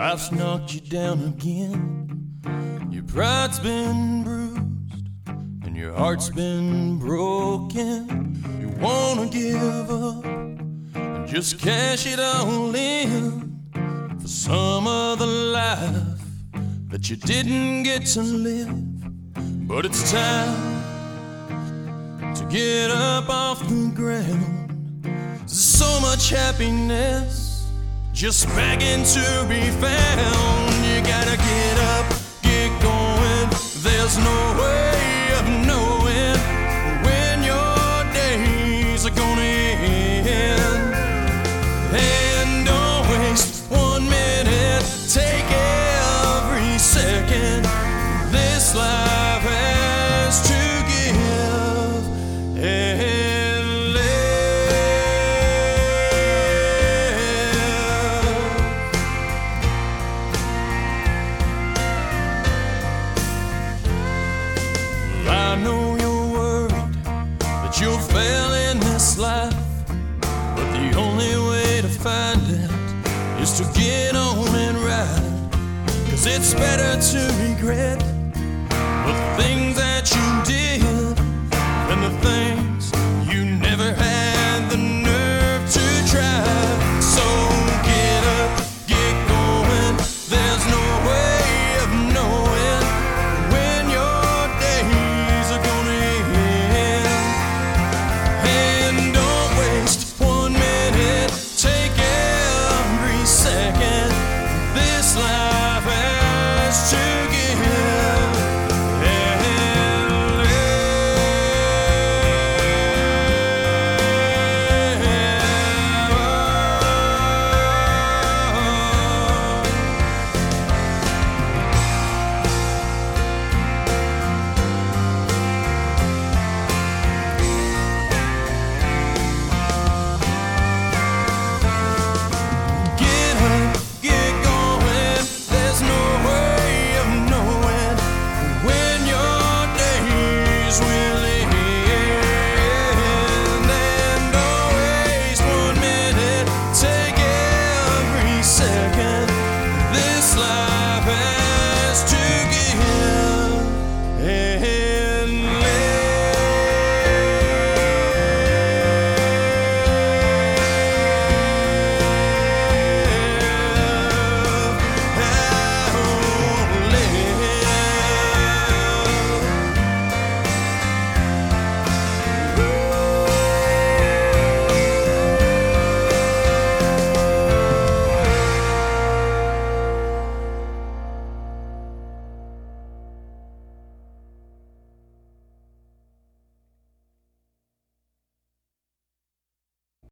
Life's knocked you down again. Your pride's been bruised and your heart's been broken. You wanna give up and just cash it all in for some other life that you didn't get to live. But it's time to get up off the ground. There's so much happiness just begging to be found. You gotta get up, get going. There's no way of knowing when your days are gonna end. And don't waste 1 minute, take every second this life has to give and live. I know you're worried that you'll fail in this life, but the only way to find out is to get on and ride. 'Cause it's better to regret the things